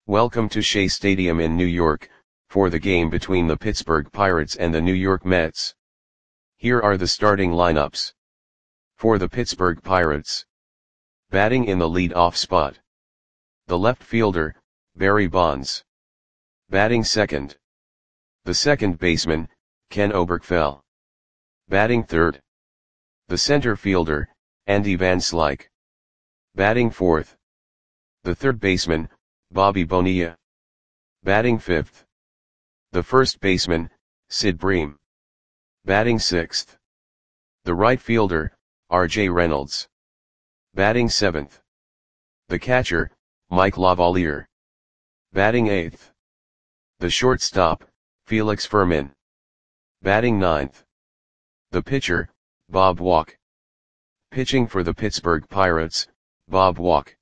Welcome to Shea Stadium in New York, for the game between the Pittsburgh Pirates and the New York Mets. Here are the starting lineups. For the Pittsburgh Pirates. Batting in the lead-off spot. The left fielder, Barry Bonds. Batting second. The second baseman, Ken Oberkfell. Batting third. The center fielder, Andy Van Slyke. Batting fourth. The third baseman, Bobby Bonilla. Batting fifth. The first baseman, Sid Bream. Batting sixth. The right fielder, R.J. Reynolds. Batting seventh. The catcher, Mike Lavalier. Batting eighth. The shortstop, Felix Fermin. Batting ninth. The pitcher, Bob Walk. Pitching for the Pittsburgh Pirates, Bob Walk.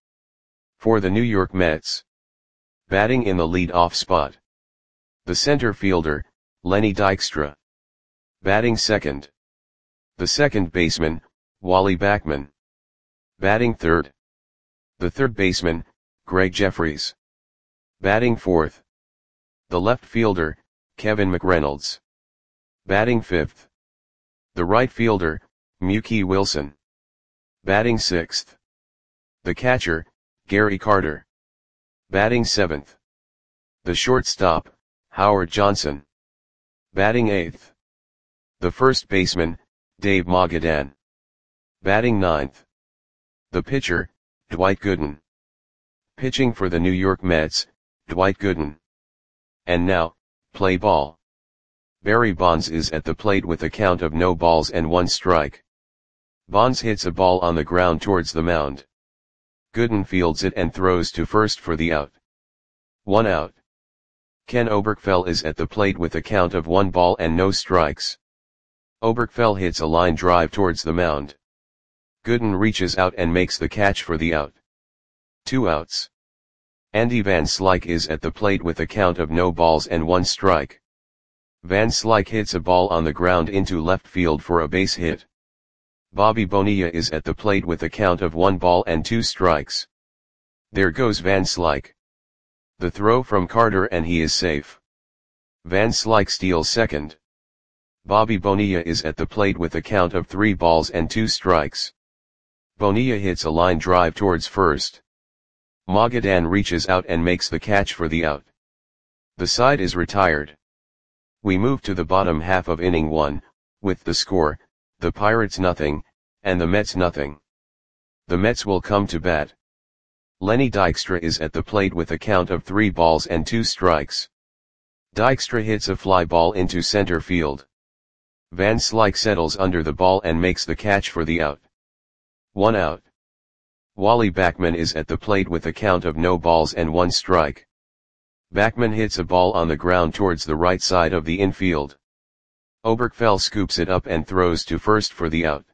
For the New York Mets. Batting in the lead-off spot. The center fielder, Lenny Dykstra. Batting second. The second baseman, Wally Backman. Batting third. The third baseman, Greg Jeffries. Batting fourth. The left fielder, Kevin McReynolds. Batting fifth. The right fielder, Mookie Wilson. Batting sixth. The catcher, Gary Carter. Batting seventh. The shortstop, Howard Johnson. Batting eighth. The first baseman, Dave Mogadan. Batting ninth. The pitcher, Dwight Gooden. Pitching for the New York Mets, Dwight Gooden. And now, play ball. Barry Bonds is at the plate with a count of no balls and one strike. Bonds hits a ball on the ground towards the mound. Gooden fields it and throws to first for the out. 1 out. Ken Oberkfell is at the plate with a count of 1 ball and no strikes. Oberkfell hits a line drive towards the mound. Gooden reaches out and makes the catch for the out. 2 outs. Andy Van Slyke is at the plate with a count of no balls and 1 strike. Van Slyke hits a ball on the ground into left field for a base hit. Bobby Bonilla is at the plate with a count of 1 ball and 2 strikes. There goes Van Slyke. The throw from Carter and he is safe. Van Slyke steals second. Bobby Bonilla is at the plate with a count of 3 balls and 2 strikes. Bonilla hits a line drive towards first. Mogadan reaches out and makes the catch for the out. The side is retired. We move to the bottom half of inning 1, with the score, the Pirates nothing, and the Mets nothing. The Mets will come to bat. Lenny Dykstra is at the plate with a count of 3 balls and 2 strikes. Dykstra hits a fly ball into center field. Van Slyke settles under the ball and makes the catch for the out. 1 out. Wally Backman is at the plate with a count of no balls and 1 strike. Backman hits a ball on the ground towards the right side of the infield. Oberkfell scoops it up and throws to first for the out.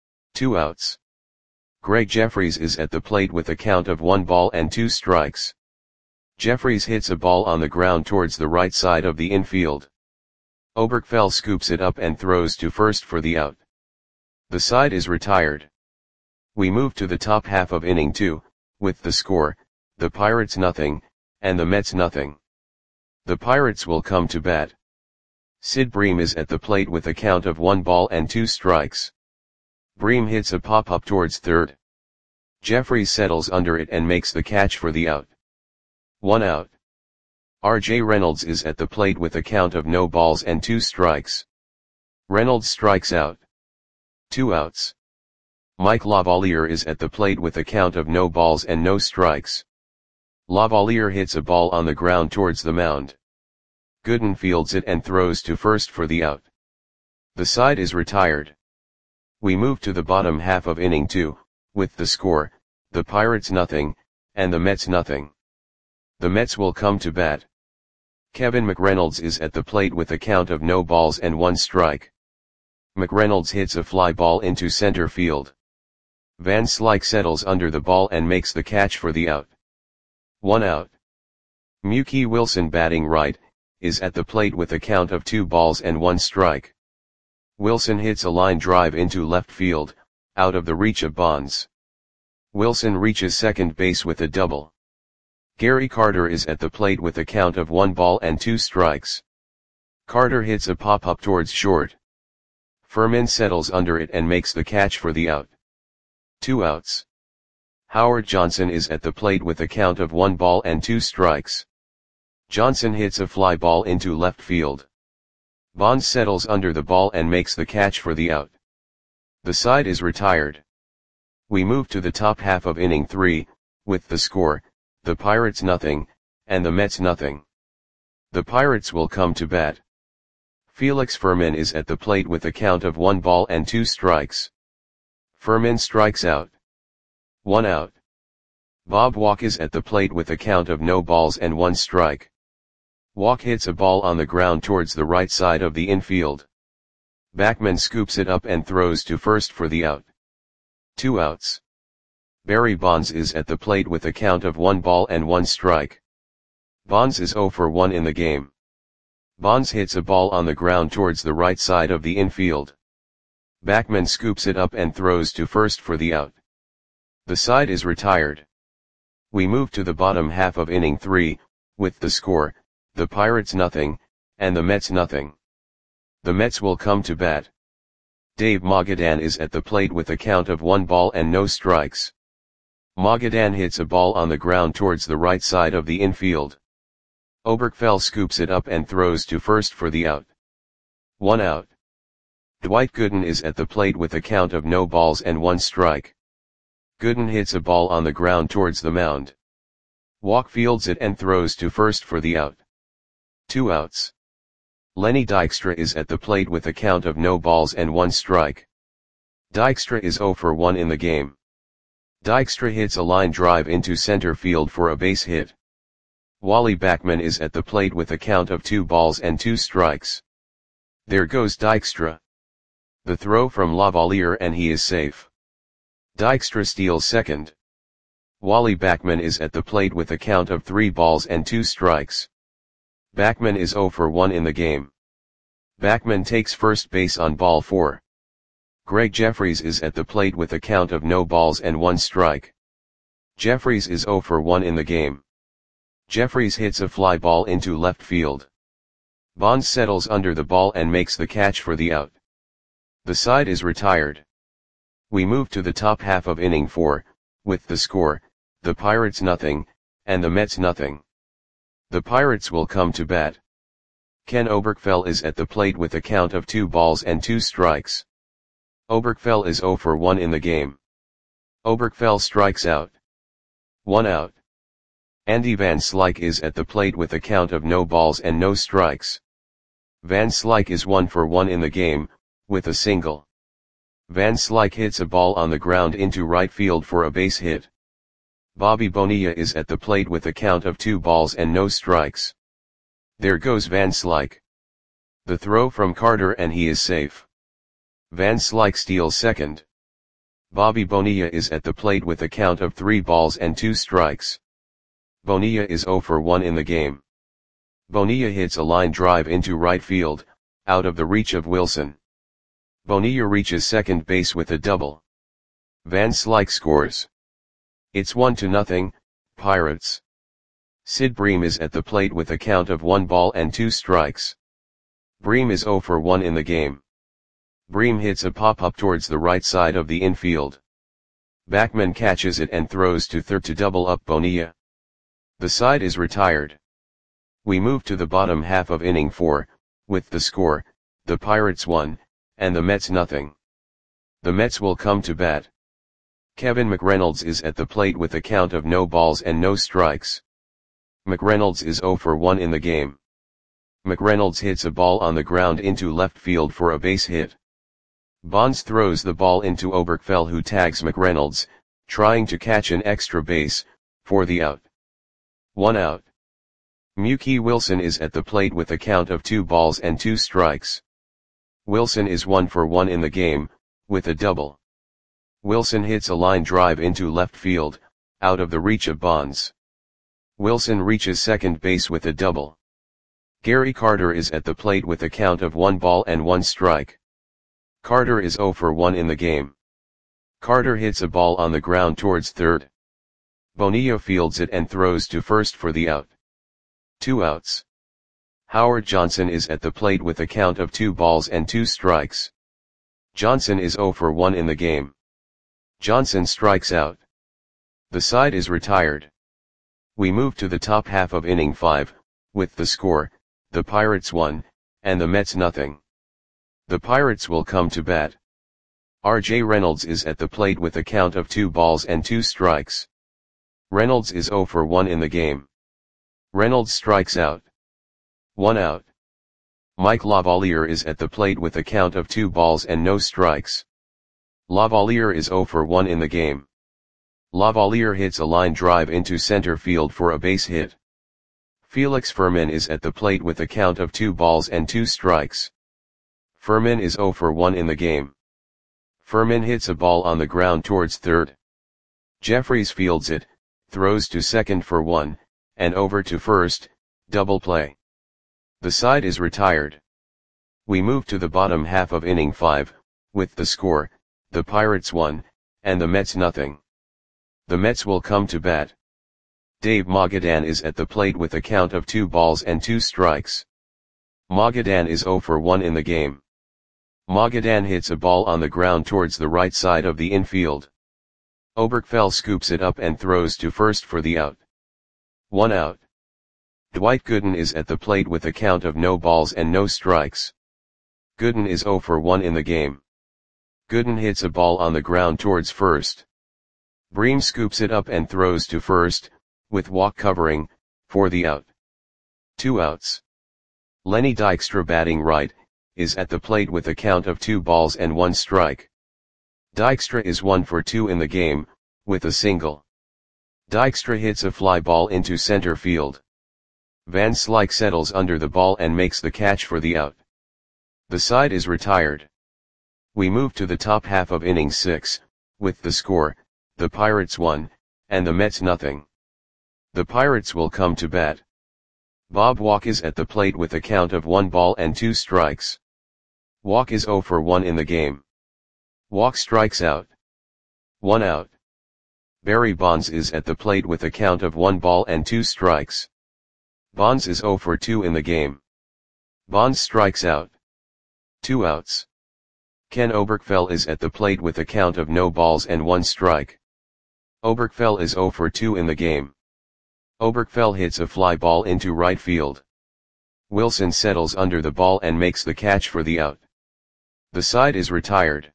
2 outs. Greg Jeffries is at the plate with a count of 1 ball and 2 strikes. Jeffries hits a ball on the ground towards the right side of the infield. Oberkfell scoops it up and throws to first for the out. The side is retired. We move to the top half of inning 2, with the score, the Pirates nothing, and the Mets nothing. The Pirates will come to bat. Sid Bream is at the plate with a count of 1 ball and 2 strikes. Bream hits a pop-up towards third. Jeffries settles under it and makes the catch for the out. 1 out. R.J. Reynolds is at the plate with a count of no balls and 2 strikes. Reynolds strikes out. 2 outs. Mike Lavalier is at the plate with a count of no balls and no strikes. Lavalier hits a ball on the ground towards the mound. Gooden fields it and throws to first for the out. The side is retired. We move to the bottom half of inning 2, with the score, the Pirates nothing, and the Mets nothing. The Mets will come to bat. Kevin McReynolds is at the plate with a count of no balls and 1 strike. McReynolds hits a fly ball into center field. Van Slyke settles under the ball and makes the catch for the out. 1 out. Mookie Wilson batting right, is at the plate with a count of 2 balls and 1 strike. Wilson hits a line drive into left field, out of the reach of Bonds. Wilson reaches second base with a double. Gary Carter is at the plate with a count of 1 ball and 2 strikes. Carter hits a pop-up towards short. Furman settles under it and makes the catch for the out. 2 outs. Howard Johnson is at the plate with a count of 1 ball and 2 strikes. Johnson hits a fly ball into left field. Bonds settles under the ball and makes the catch for the out. The side is retired. We move to the top half of inning 3, with the score, the Pirates nothing, and the Mets nothing. The Pirates will come to bat. Felix Furman is at the plate with a count of 1 ball and 2 strikes. Furman strikes out. 1 out. Bob Walk is at the plate with a count of no balls and 1 strike. Walk hits a ball on the ground towards the right side of the infield. Backman scoops it up and throws to first for the out. 2 outs. Barry Bonds is at the plate with a count of 1 ball and 1 strike. Bonds is 0 for 1 in the game. Bonds hits a ball on the ground towards the right side of the infield. Backman scoops it up and throws to first for the out. The side is retired. We move to the bottom half of inning 3, with the score, the Pirates nothing, and the Mets nothing. The Mets will come to bat. Dave Magadan is at the plate with a count of 1 ball and no strikes. Magadan hits a ball on the ground towards the right side of the infield. Oberkfell scoops it up and throws to first for the out. 1 out. Dwight Gooden is at the plate with a count of no balls and 1 strike. Gooden hits a ball on the ground towards the mound. Walk fields it and throws to first for the out. 2 outs. Lenny Dykstra is at the plate with a count of no balls and 1 strike. Dykstra is 0 for 1 in the game. Dykstra hits a line drive into center field for a base hit. Wally Backman is at the plate with a count of 2 balls and 2 strikes. There goes Dykstra. The throw from Lavalier and he is safe. Dykstra steals second. Wally Backman is at the plate with a count of 3 balls and 2 strikes. Backman is 0 for 1 in the game. Backman takes first base on ball 4. Greg Jeffries is at the plate with a count of no balls and 1 strike. Jeffries is 0 for 1 in the game. Jeffries hits a fly ball into left field. Bonds settles under the ball and makes the catch for the out. The side is retired. We move to the top half of inning 4, with the score, the Pirates nothing, and the Mets nothing. The Pirates will come to bat. Ken Oberkfell is at the plate with a count of 2 balls and 2 strikes. Oberkfell is 0 for 1 in the game. Oberkfell strikes out. 1 out. Andy Van Slyke is at the plate with a count of no balls and no strikes. Van Slyke is 1 for 1 in the game, with a single. Van Slyke hits a ball on the ground into right field for a base hit. Bobby Bonilla is at the plate with a count of 2 balls and no strikes. There goes Van Slyke. The throw from Carter and he is safe. Van Slyke steals second. Bobby Bonilla is at the plate with a count of 3 balls and 2 strikes. Bonilla is 0 for 1 in the game. Bonilla hits a line drive into right field, out of the reach of Wilson. Bonilla reaches second base with a double. Van Slyke scores. It's 1-0, Pirates. Sid Bream is at the plate with a count of 1 ball and 2 strikes. Bream is 0 for 1 in the game. Bream hits a pop-up towards the right side of the infield. Backman catches it and throws to third to double up Bonilla. The side is retired. We move to the bottom half of inning 4, with the score, the Pirates 1, and the Mets nothing. The Mets will come to bat. Kevin McReynolds is at the plate with a count of no balls and no strikes. McReynolds is 0 for 1 in the game. McReynolds hits a ball on the ground into left field for a base hit. Bonds throws the ball into Oberkfell who tags McReynolds, trying to catch an extra base, for the out. 1 out. Mookie Wilson is at the plate with a count of 2 balls and 2 strikes. Wilson is 1 for 1 in the game, with a double. Wilson hits a line drive into left field, out of the reach of Bonds. Wilson reaches second base with a double. Gary Carter is at the plate with a count of 1 ball and 1 strike. Carter is 0 for 1 in the game. Carter hits a ball on the ground towards third. Bonilla fields it and throws to first for the out. 2 outs. Howard Johnson is at the plate with a count of 2 balls and 2 strikes. Johnson is 0 for 1 in the game. Johnson strikes out. The side is retired. We move to the top half of inning 5, with the score, the Pirates 1, and the Mets nothing. The Pirates will come to bat. R.J. Reynolds is at the plate with a count of 2 balls and 2 strikes. Reynolds is 0 for 1 in the game. Reynolds strikes out. 1 out. Mike Lavalier is at the plate with a count of 2 balls and no strikes. Lavalier is 0 for 1 in the game. Lavalier hits a line drive into center field for a base hit. Felix Fermin is at the plate with a count of 2 balls and 2 strikes. Fermin is 0 for 1 in the game. Fermin hits a ball on the ground towards third. Jeffries fields it, throws to second for 1, and over to first, double play. The side is retired. We move to the bottom half of inning 5, with the score, the Pirates 1, and the Mets nothing. The Mets will come to bat. Dave Magadan is at the plate with a count of 2 balls and 2 strikes. Magadan is 0 for 1 in the game. Magadan hits a ball on the ground towards the right side of the infield. Oberkfell scoops it up and throws to first for the out. 1 out. Dwight Gooden is at the plate with a count of no balls and no strikes. Gooden is 0 for 1 in the game. Gooden hits a ball on the ground towards first. Bream scoops it up and throws to first, with walk covering, for the out. 2 outs. Lenny Dykstra batting right, is at the plate with a count of 2 balls and 1 strike. Dykstra is 1 for 2 in the game, with a single. Dykstra hits a fly ball into center field. Van Slyke settles under the ball and makes the catch for the out. The side is retired. We move to the top half of inning 6, with the score, the Pirates 1, and the Mets nothing. The Pirates will come to bat. Bob Walk is at the plate with a count of 1 ball and 2 strikes. Walk is 0 for 1 in the game. Walk strikes out. 1 out. Barry Bonds is at the plate with a count of 1 ball and 2 strikes. Bonds is 0 for 2 in the game. Bonds strikes out. 2 outs. Ken Oberkfell is at the plate with a count of no balls and 1 strike. Oberkfell is 0 for 2 in the game. Oberkfell hits a fly ball into right field. Wilson settles under the ball and makes the catch for the out. The side is retired.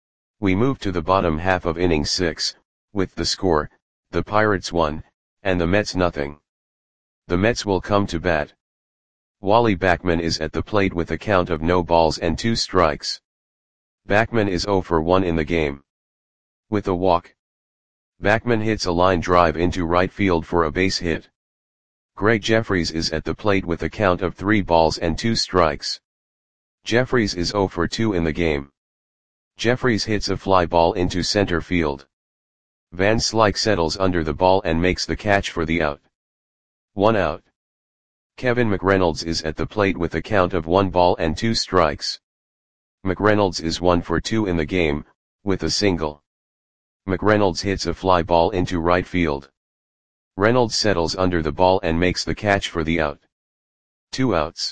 We move to the bottom half of inning 6, with the score, the Pirates 1, and the Mets nothing. The Mets will come to bat. Wally Backman is at the plate with a count of no balls and 2 strikes. Backman is 0 for 1 in the game. With a walk. Backman hits a line drive into right field for a base hit. Greg Jeffries is at the plate with a count of 3 balls and 2 strikes. Jeffries is 0 for 2 in the game. Jeffries hits a fly ball into center field. Van Slyke settles under the ball and makes the catch for the out. 1 out. Kevin McReynolds is at the plate with a count of 1 ball and 2 strikes. McReynolds is 1 for 2 in the game, with a single. McReynolds hits a fly ball into right field. Reynolds settles under the ball and makes the catch for the out. 2 outs.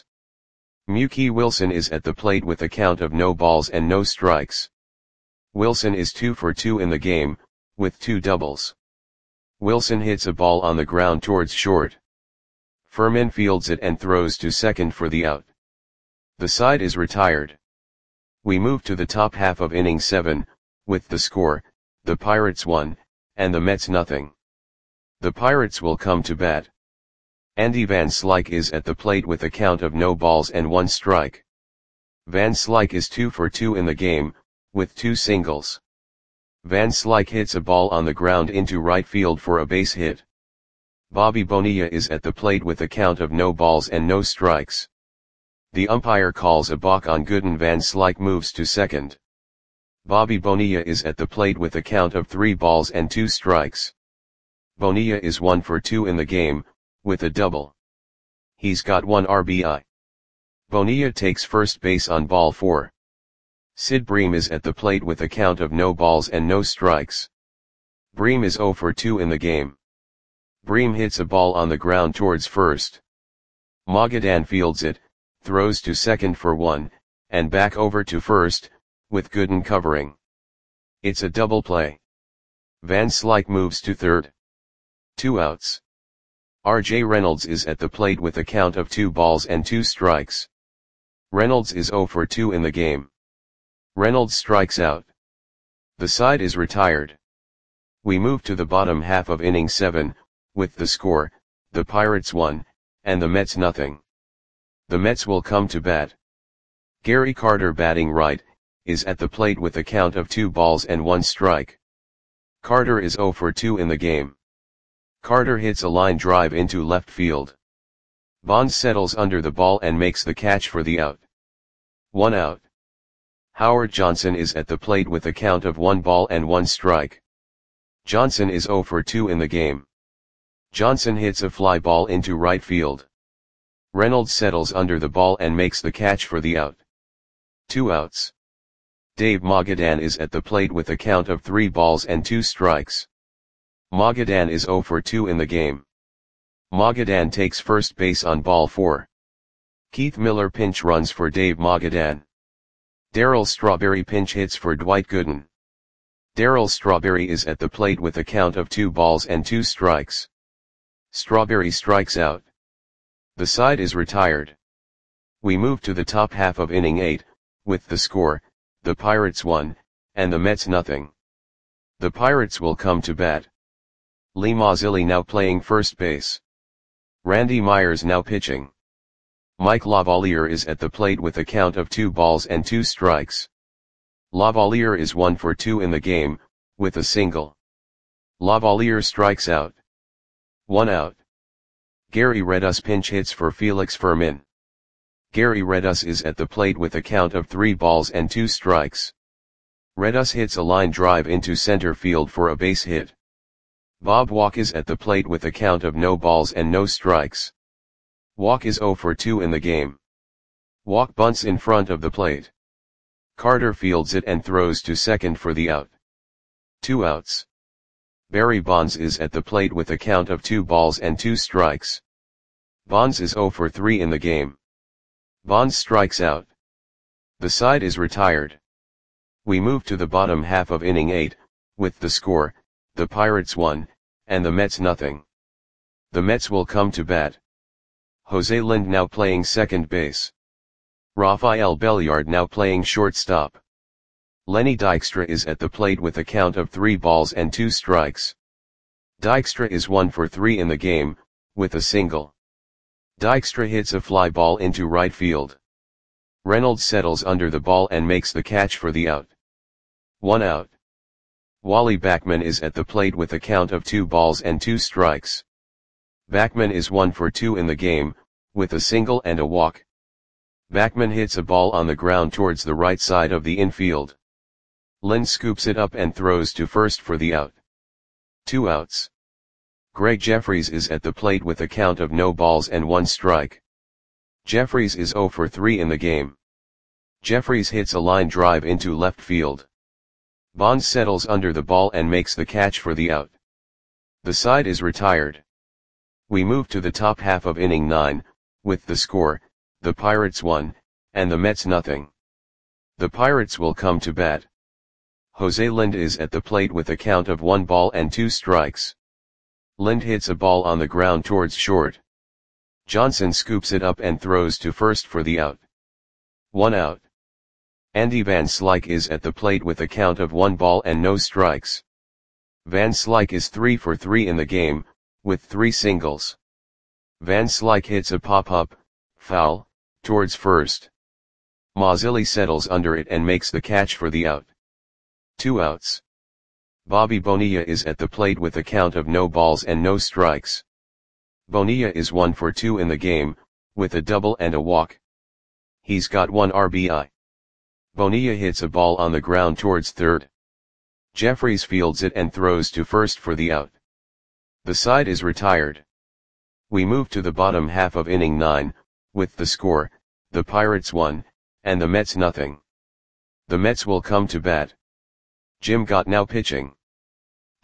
Mookie Wilson is at the plate with a count of no balls and no strikes. Wilson is 2 for 2 in the game, with 2 doubles. Wilson hits a ball on the ground towards short. Fermin fields it and throws to second for the out. The side is retired. We move to the top half of inning 7, with the score, the Pirates 1, and the Mets nothing. The Pirates will come to bat. Andy Van Slyke is at the plate with a count of no balls and 1 strike. Van Slyke is 2 for 2 in the game, with 2 singles. Van Slyke hits a ball on the ground into right field for a base hit. Bobby Bonilla is at the plate with a count of no balls and no strikes. The umpire calls a balk on Gooden. Van Slyke moves to second. Bobby Bonilla is at the plate with a count of 3 balls and 2 strikes. Bonilla is 1 for 2 in the game, with a double. He's got 1 RBI. Bonilla takes first base on ball 4. Sid Bream is at the plate with a count of no balls and no strikes. Bream is 0 for 2 in the game. Bream hits a ball on the ground towards first. Magadan fields it, throws to second for 1, and back over to first, with Gooden covering. It's a double play. Van Slyke moves to third. 2 outs. R.J. Reynolds is at the plate with a count of 2 balls and 2 strikes. Reynolds is 0 for 2 in the game. Reynolds strikes out. The side is retired. We move to the bottom half of inning 7, with the score, the Pirates 1, and the Mets nothing. The Mets will come to bat. Gary Carter, batting right, is at the plate with a count of 2 balls and 1 strike. Carter is 0 for 2 in the game. Carter hits a line drive into left field. Bonds settles under the ball and makes the catch for the out. 1 out. Howard Johnson is at the plate with a count of 1 ball and 1 strike. Johnson is 0 for 2 in the game. Johnson hits a fly ball into right field. Reynolds settles under the ball and makes the catch for the out. 2 outs. Dave Magadan is at the plate with a count of 3 balls and 2 strikes. Magadan is 0 for 2 in the game. Magadan takes first base on ball 4. Keith Miller pinch runs for Dave Magadan. Darryl Strawberry pinch hits for Dwight Gooden. Darryl Strawberry is at the plate with a count of 2 balls and 2 strikes. Strawberry strikes out. The side is retired. We move to the top half of inning 8, with the score, the Pirates 1, and the Mets nothing. The Pirates will come to bat. Lee Mazzilli now playing first base. Randy Myers now pitching. Mike Lavalier is at the plate with a count of 2 balls and 2 strikes. Lavalier is 1 for 2 in the game, with a single. Lavalier strikes out. 1 out. Gary Redus pinch hits for Felix Fermin. Gary Redus is at the plate with a count of 3 balls and 2 strikes. Redus hits a line drive into center field for a base hit. Bob Walk is at the plate with a count of no balls and no strikes. Walk is 0 for 2 in the game. Walk bunts in front of the plate. Carter fields it and throws to second for the out. 2 outs. Barry Bonds is at the plate with a count of 2 balls and 2 strikes. Bonds is 0 for 3 in the game. Bonds strikes out. The side is retired. We move to the bottom half of inning 8, with the score, the Pirates 1, and the Mets nothing. The Mets will come to bat. Jose Lind now playing second base. Rafael Belliard now playing shortstop. Lenny Dykstra is at the plate with a count of 3 balls and 2 strikes. Dykstra is 1 for 3 in the game, with a single. Dykstra hits a fly ball into right field. Reynolds settles under the ball and makes the catch for the out. 1 out. Wally Backman is at the plate with a count of 2 balls and 2 strikes. Backman is 1 for 2 in the game, with a single and a walk. Backman hits a ball on the ground towards the right side of the infield. Lind scoops it up and throws to first for the out. 2 outs. Greg Jeffries is at the plate with a count of no balls and 1 strike. Jeffries is 0 for 3 in the game. Jeffries hits a line drive into left field. Bonds settles under the ball and makes the catch for the out. The side is retired. We move to the top half of inning 9, with the score, the Pirates 1, and the Mets nothing. The Pirates will come to bat. Jose Lind is at the plate with a count of 1 ball and 2 strikes. Lind hits a ball on the ground towards short. Johnson scoops it up and throws to first for the out. 1 out. Andy Van Slyke is at the plate with a count of 1 ball and no strikes. Van Slyke is 3 for 3 in the game, with 3 singles. Van Slyke hits a pop-up, foul, towards first. Mazzilli settles under it and makes the catch for the out. 2 outs. Bobby Bonilla is at the plate with a count of no balls and no strikes. Bonilla is 1 for 2 in the game, with a double and a walk. He's got 1 RBI. Bonilla hits a ball on the ground towards third. Jeffries fields it and throws to first for the out. The side is retired. We move to the bottom half of inning 9, with the score, the Pirates 1, and the Mets nothing. The Mets will come to bat. Jim Gott now pitching.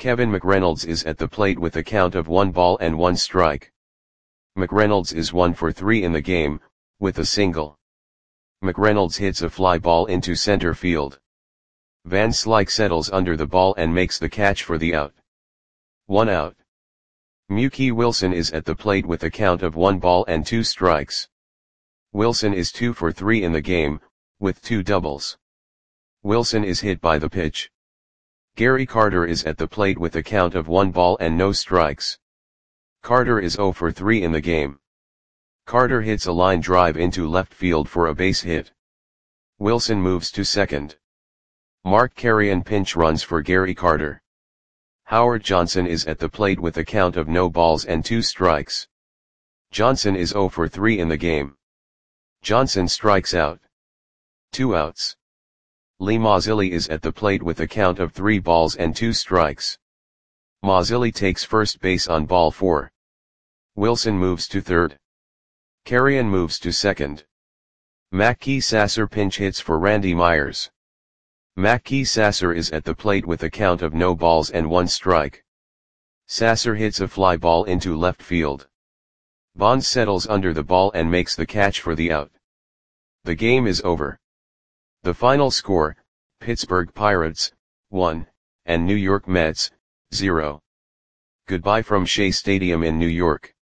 Kevin McReynolds is at the plate with a count of 1 ball and 1 strike. McReynolds is 1 for 3 in the game, with a single. McReynolds hits a fly ball into center field. Van Slyke settles under the ball and makes the catch for the out. 1 out. Mookie Wilson is at the plate with a count of 1 ball and 2 strikes. Wilson is 2 for 3 in the game, with 2 doubles. Wilson is hit by the pitch. Gary Carter is at the plate with a count of 1 ball and no strikes. Carter is 0 for 3 in the game. Carter hits a line drive into left field for a base hit. Wilson moves to second. Mark Carreon pinch runs for Gary Carter. Howard Johnson is at the plate with a count of no balls and 2 strikes. Johnson is 0 for 3 in the game. Johnson strikes out. 2 outs. Lee Mazzilli is at the plate with a count of 3 balls and 2 strikes. Mazzilli takes first base on ball 4. Wilson moves to third. Carreon moves to second. Mackey Sasser pinch hits for Randy Myers. Mackey Sasser is at the plate with a count of no balls and 1 strike. Sasser hits a fly ball into left field. Bonds settles under the ball and makes the catch for the out. The game is over. The final score, Pittsburgh Pirates, 1, and New York Mets, 0. Goodbye from Shea Stadium in New York.